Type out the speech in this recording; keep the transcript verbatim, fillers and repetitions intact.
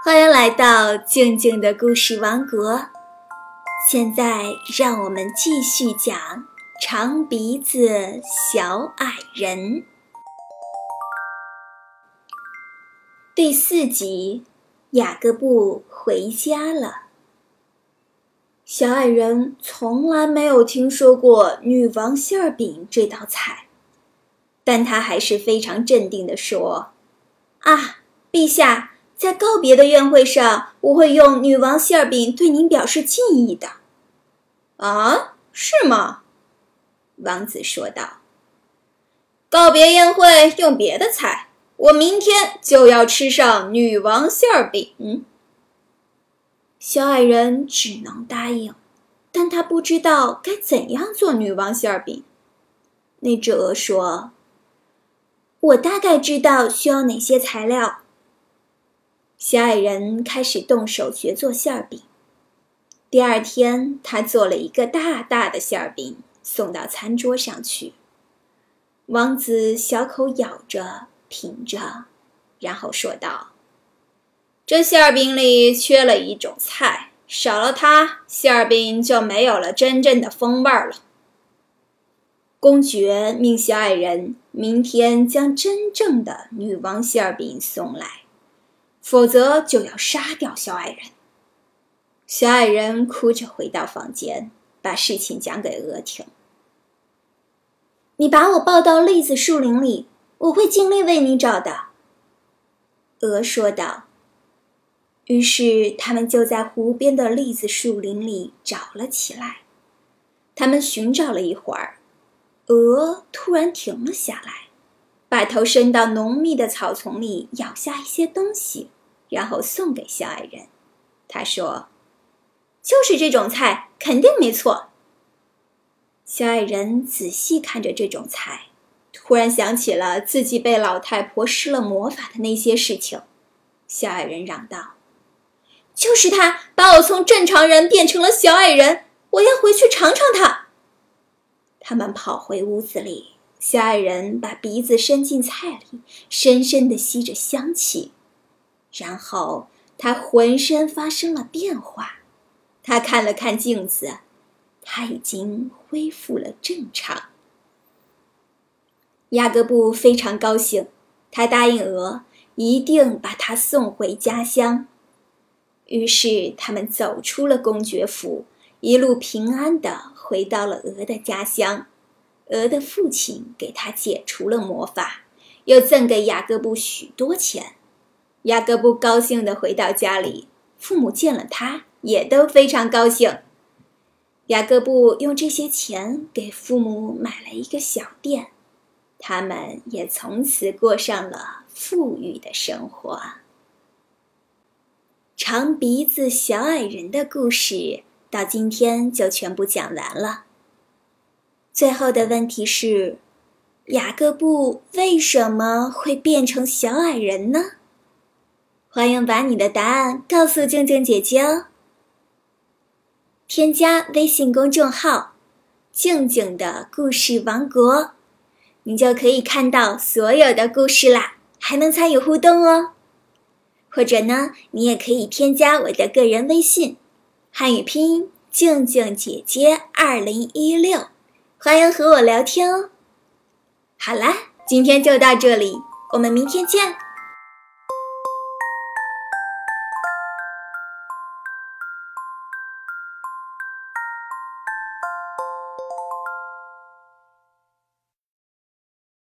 欢迎来到静静的故事王国。现在让我们继续讲长鼻子小矮人第四集，雅各布回家了。小矮人从来没有听说过女王馅饼这道菜，但他还是非常镇定地说：啊，陛下，在告别的宴会上，我会用女王馅饼对您表示敬意的。啊，是吗？王子说道。告别宴会用别的菜，我明天就要吃上女王馅饼。小矮人只能答应，但他不知道该怎样做女王馅饼。那只鹅说：我大概知道需要哪些材料。小矮人开始动手学做馅饼。第二天，他做了一个大大的馅饼，送到餐桌上去。王子小口咬着，品着，然后说道：这馅饼里缺了一种菜，少了它，馅饼就没有了真正的风味了。公爵命小矮人明天将真正的女王馅饼送来，否则就要杀掉小矮人。小矮人哭着回到房间，把事情讲给鹅听。你把我抱到栗子树林里，我会尽力为你找的，鹅说道。于是他们就在湖边的栗子树林里找了起来。他们寻找了一会儿，鹅突然停了下来，把头伸到浓密的草丛里，咬下一些东西，然后送给小矮人。他说：就是这种菜，肯定没错。小矮人仔细看着这种菜，突然想起了自己被老太婆施了魔法的那些事情。小矮人嚷道：就是他把我从正常人变成了小矮人，我要回去尝尝它。他们跑回屋子里，小矮人把鼻子伸进菜里，深深地吸着香气，然后他浑身发生了变化。他看了看镜子，他已经恢复了正常。雅各布非常高兴，他答应鹅一定把他送回家乡。于是他们走出了公爵府，一路平安地回到了鹅的家乡。鹅的父亲给他解除了魔法，又赠给雅各布许多钱。雅各布高兴地回到家里，父母见了他也都非常高兴。雅各布用这些钱给父母买了一个小店，他们也从此过上了富裕的生活。长鼻子小矮人的故事到今天就全部讲完了。最后的问题是，雅各布为什么会变成小矮人呢？欢迎把你的答案告诉静静姐姐哦。添加微信公众号静静的故事王国，你就可以看到所有的故事啦，还能参与互动哦。或者呢，你也可以添加我的个人微信，汉语拼音静静姐姐二零一六，欢迎和我聊天哦。好啦，今天就到这里，我们明天见。